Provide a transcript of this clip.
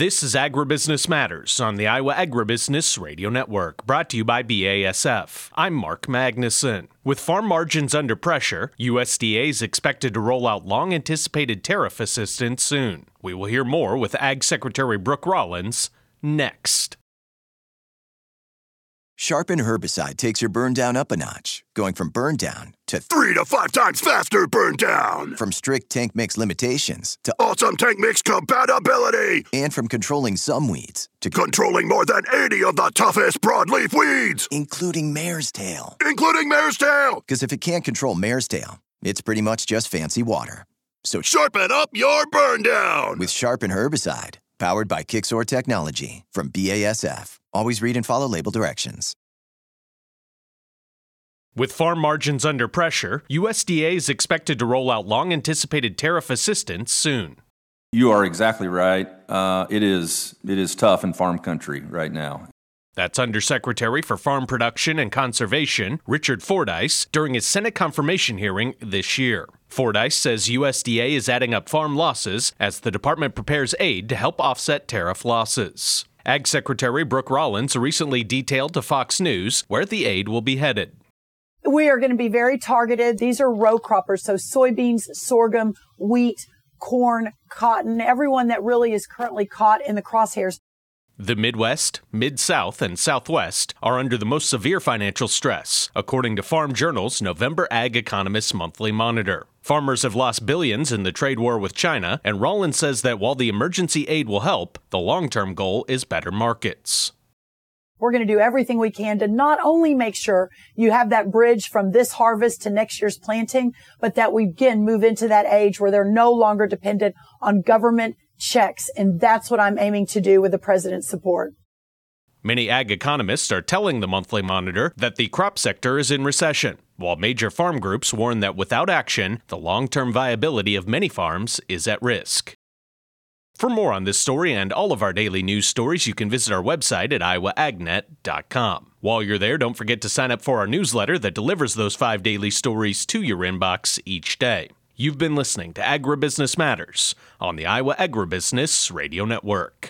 This is Agribusiness Matters on the Iowa Agribusiness Radio Network, brought to you by BASF. I'm Mark Magnuson. With farm margins under pressure, USDA is expected to roll out long-anticipated tariff assistance soon. We will hear more with Ag Secretary Brooke Rollins next. Sharpen herbicide takes your burn down up a notch, going from burn down to 3 to 5 times faster burn down. From strict tank mix limitations to awesome tank mix compatibility. And from controlling some weeds to controlling more than 80 of the toughest broadleaf weeds, including mare's tail. Because if it can't control mare's tail, it's pretty much just fancy water. So sharpen up your burn down with Sharpen herbicide, powered by Kixor Technology from BASF. Always read and follow label directions. With farm margins under pressure, USDA is expected to roll out long-anticipated tariff assistance soon. You are exactly right. It is tough in farm country right now. That's Undersecretary for Farm Production and Conservation, Richard Fordyce, during his Senate confirmation hearing this year. Fordyce says USDA is adding up farm losses as the department prepares aid to help offset tariff losses. Ag Secretary Brooke Rollins recently detailed to Fox News where the aid will be headed. We are going to be very targeted. These are row croppers, so soybeans, sorghum, wheat, corn, cotton, everyone that really is currently caught in the crosshairs. The Midwest, Mid-South, and Southwest are under the most severe financial stress, according to Farm Journal's November Ag Economist Monthly Monitor. Farmers have lost billions in the trade war with China, and Rollins says that while the emergency aid will help, the long-term goal is better markets. We're going to do everything we can to not only make sure you have that bridge from this harvest to next year's planting, but that we again move into that age where they're no longer dependent on government checks. And that's what I'm aiming to do with the president's support. Many ag economists are telling the Monthly Monitor that the crop sector is in recession, while major farm groups warn that without action, the long-term viability of many farms is at risk. For more on this story and all of our daily news stories, you can visit our website at iowaagnet.com. While you're there, don't forget to sign up for our newsletter that delivers those 5 daily stories to your inbox each day. You've been listening to Agribusiness Matters on the Iowa Agribusiness Radio Network.